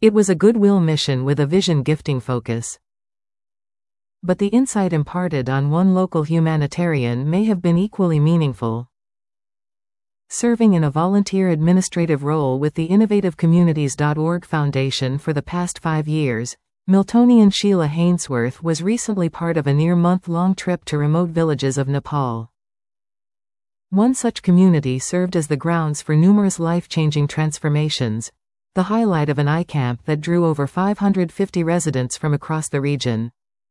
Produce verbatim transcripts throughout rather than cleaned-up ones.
It was a goodwill mission with a vision gifting focus. But the insight imparted on one local humanitarian may have been equally meaningful. Serving in a volunteer administrative role with the Innovative Communities dot org Foundation for the past five years, Miltonian Sheila Hainsworth was recently part of a near-month-long trip to remote villages of Nepal. One such community served as the grounds for numerous life-changing transformations, the highlight of an I CAMP that drew over five hundred fifty residents from across the region.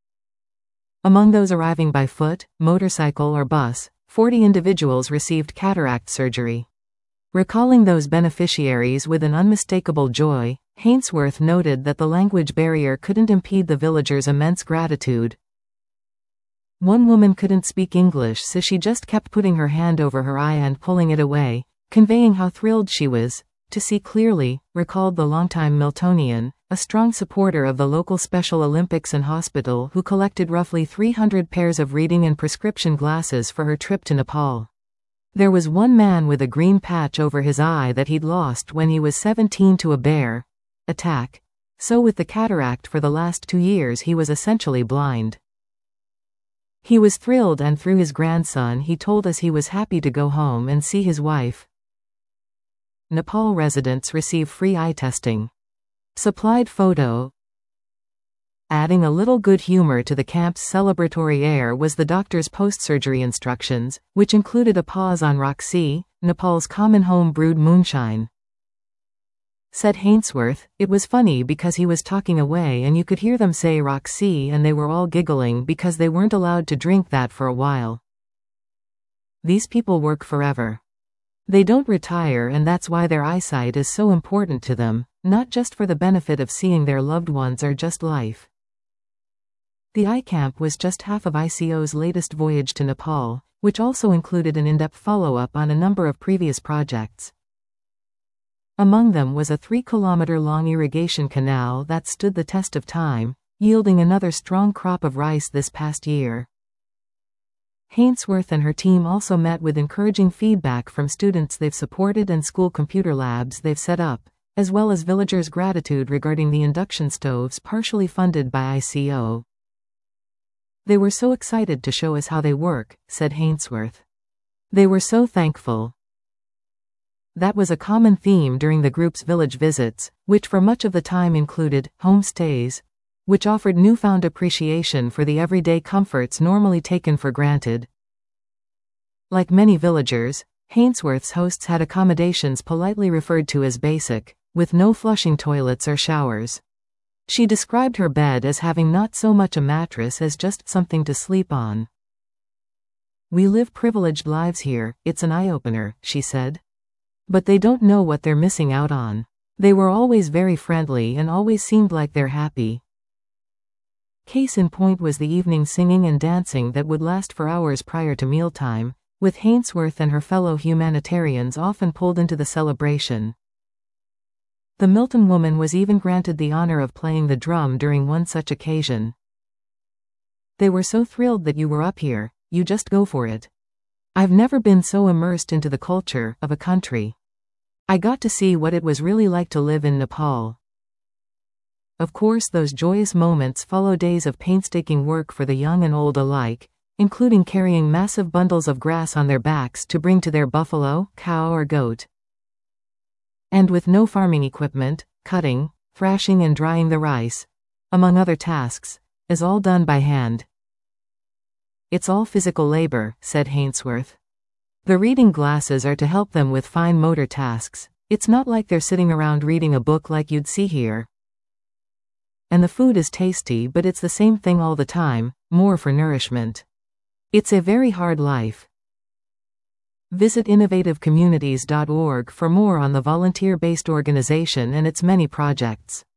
Among those arriving by foot, motorcycle or bus, forty individuals received cataract surgery. Recalling those beneficiaries with an unmistakable joy, Hainsworth noted that the language barrier couldn't impede the villagers' immense gratitude. One woman couldn't speak English, so she just kept putting her hand over her eye and pulling it away, conveying how thrilled she was to see clearly, recalled the longtime Miltonian, a strong supporter of the local Special Olympics and hospital who collected roughly three hundred pairs of reading and prescription glasses for her trip to Nepal. There was one man with a green patch over his eye that he'd lost when he was seventeen to a bear attack, so with the cataract for the last two years he was essentially blind. He was thrilled, and through his grandson he told us he was happy to go home and see his wife. Nepal residents receive free eye testing. Supplied photo. Adding a little good humor to the camp's celebratory air was the doctor's post-surgery instructions, which included a pause on Roxy, Nepal's common home-brewed moonshine. Said Hainsworth, "It was funny because he was talking away and you could hear them say Roxy and they were all giggling because they weren't allowed to drink that for a while. These people work forever. They don't retire, and that's why their eyesight is so important to them, not just for the benefit of seeing their loved ones or just life." The I CAMP was just half of I C O's latest voyage to Nepal, which also included an in-depth follow-up on a number of previous projects. Among them was a three-kilometer-long irrigation canal that stood the test of time, yielding another strong crop of rice this past year. Hainsworth and her team also met with encouraging feedback from students they've supported and school computer labs they've set up, as well as villagers' gratitude regarding the induction stoves partially funded by I C O. "They were so excited to show us how they work," said Hainsworth. "They were so thankful." That was a common theme during the group's village visits, which for much of the time included homestays, which offered newfound appreciation for the everyday comforts normally taken for granted. Like many villagers, Hainsworth's hosts had accommodations politely referred to as basic, with no flushing toilets or showers. She described her bed as having not so much a mattress as just something to sleep on. "We live privileged lives here, it's an eye-opener," she said. "But they don't know what they're missing out on. They were always very friendly and always seemed like they're happy." Case in point was the evening singing and dancing that would last for hours prior to mealtime, with Hainsworth and her fellow humanitarians often pulled into the celebration. The Milton woman was even granted the honor of playing the drum during one such occasion. "They were so thrilled that you were up here, you just go for it. I've never been so immersed into the culture of a country. I got to see what it was really like to live in Nepal." Of course, those joyous moments follow days of painstaking work for the young and old alike, including carrying massive bundles of grass on their backs to bring to their buffalo, cow or goat. And with no farming equipment, cutting, thrashing and drying the rice, among other tasks, is all done by hand. "It's all physical labor," said Hainsworth. "The reading glasses are to help them with fine motor tasks. It's not like they're sitting around reading a book like you'd see here. And the food is tasty, but it's the same thing all the time, more for nourishment. It's a very hard life." Visit Innovative Communities dot org for more on the volunteer-based organization and its many projects.